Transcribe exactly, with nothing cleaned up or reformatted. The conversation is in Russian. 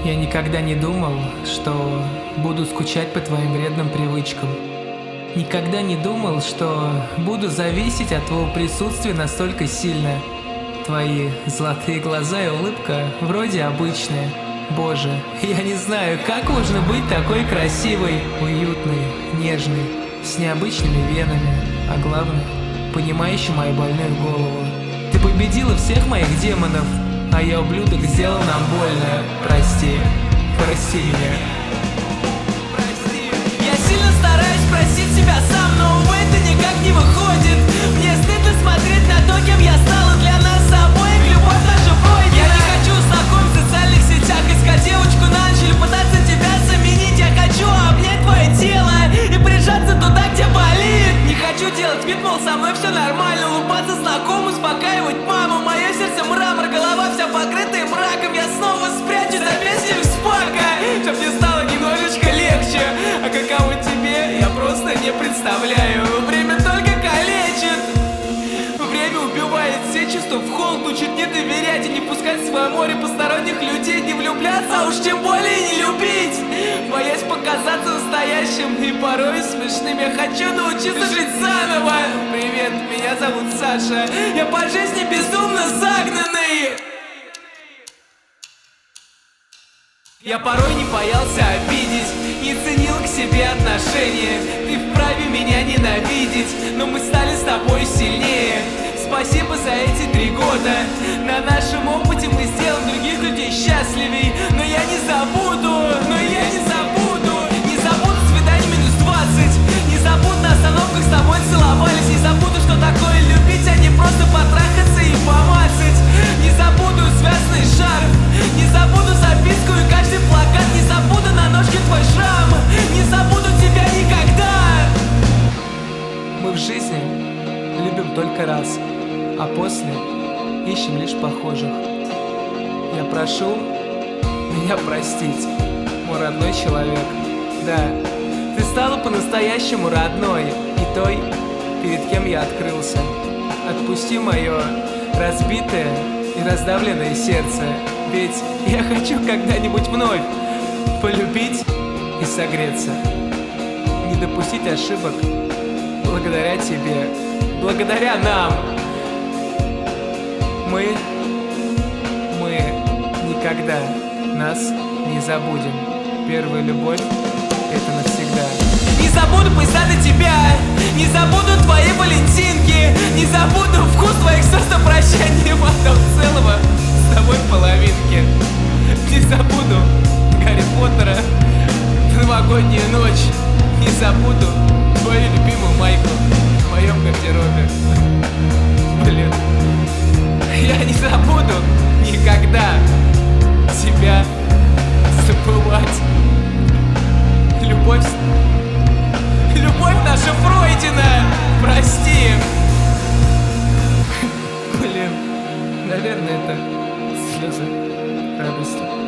Я никогда не думал, что буду скучать по твоим вредным привычкам. Никогда не думал, что буду зависеть от твоего присутствия настолько сильно. Твои золотые глаза и улыбка вроде обычные. Боже, я не знаю, как можно быть такой красивой, уютной, нежной, с необычными венами, а главное, понимающей мою больную голову. Ты победила всех моих демонов, а я, ублюдок, сделал нам больно. Прости, прости меня. Я сильно стараюсь просить себя сам, но, увы, это никак не выходит. Мне стыдно смотреть на то, кем я стала для нас с обоих. Любовь наша пройдена. Я не хочу знакомств в социальных сетях, искать девочку на ночь или пытаться тебя заменить. Я хочу обнять твое тело и прижаться туда, где болит. Не хочу делать вид, мол, со мной все нормально, улыбаться знакомым, успокаивать маму. Мое сердце мрамор, голова вся покрытая мраком. Я снова спрячусь за песню Спака, чтоб мне стало немножечко легче. А каково тебе, я просто не представляю. Время только калечит, время убивает все чувства в холод. Учит не доверять и не пускать в свое море посторонних людей, не влюбляться, а уж тем более не любить, боясь показаться настоящим и порой смешным. Я хочу научиться жить заново. Привет, меня зовут Саша, я по жизни безумно загнанный. Я порой не боялся обидеть, не ценил к себе отношения. Ты вправе меня ненавидеть, но мы стали с тобой сильнее. Спасибо за эти три года. На нашем опыте мы сделаем других людей счастливей. Но я не забуду, но я не забуду. Не забуду свидание минус двадцать. Не забуду на остановках с тобой целовались. Не забуду, что такое любить, а не просто потрахаться и помацать. Не забуду связанный шарф. Не забуду записку и каждый плакат. Не забуду на ножке твой шрам. Не забуду тебя никогда. Мы в жизни любим только раз, а после ищем лишь похожих. Я прошу меня простить, мой родной человек. Да, ты стала по-настоящему родной и той, перед кем я открылся. Отпусти мое разбитое и раздавленное сердце, ведь я хочу когда-нибудь вновь полюбить и согреться. Не допустить ошибок благодаря тебе, благодаря нам. Мы, мы никогда нас не забудем. Первая любовь — это навсегда. Не забуду поезда до тебя, не забуду твои валентинки, не забуду вкус твоих слез на прощание, потом целого с тобой половинки. Не забуду Гарри Поттера в новогоднюю ночь, не забуду твою любимую майку в моем гардеробе. Блин, я не забуду никогда тебя забывать. Любовь, любовь наша пройдена, прости. Блин, наверное, это слезы радости.